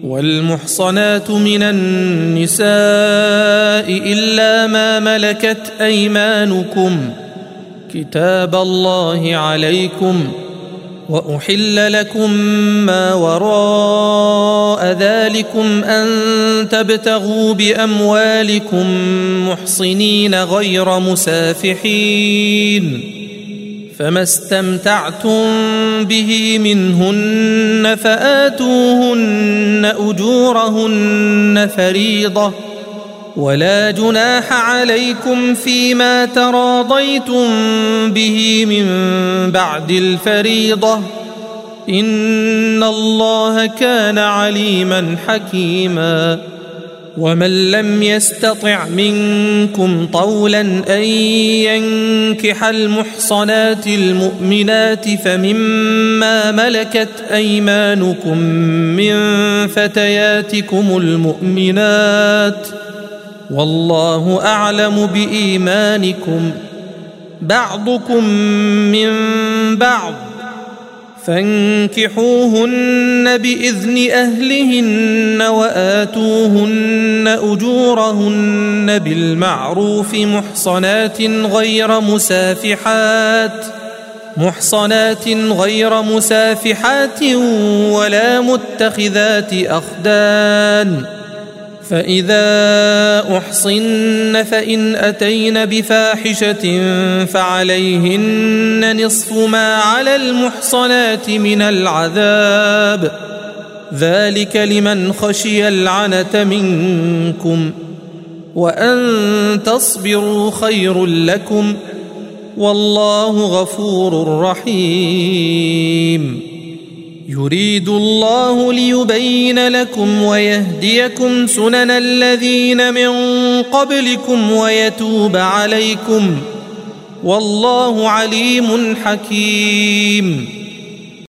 والمحصنات من النساء إلا ما ملكت أيمانكم كتاب الله عليكم، وأحل لكم ما وراء ذلكم أن تبتغوا بأموالكم محصنين غير مسافحين، فما استمتعتم به منهن فآتوهن أجورهن فريضة، ولا جناح عليكم فيما تراضيتم به من بعد الفريضة، إن الله كان عليما حكيما. ومن لم يستطع منكم طولا أن ينكح المحصنات المؤمنات فمما ملكت أيمانكم من فتياتكم المؤمنات، والله أعلم بإيمانكم، بعضكم من بعض، فانكحوهن بإذن أهلهن وآتوهن أجورهن بالمعروف محصنات غير مسافحات ولا متخذات أخدان، فإذا أحصن فإن أتين بفاحشة فعليهن نصف ما على المحصنات من العذاب، ذلك لمن خشي العنة منكم، وأن تصبروا خير لكم، والله غفور رحيم. يريد الله ليبين لكم ويهديكم سنن الذين من قبلكم ويتوب عليكم، والله عليم حكيم.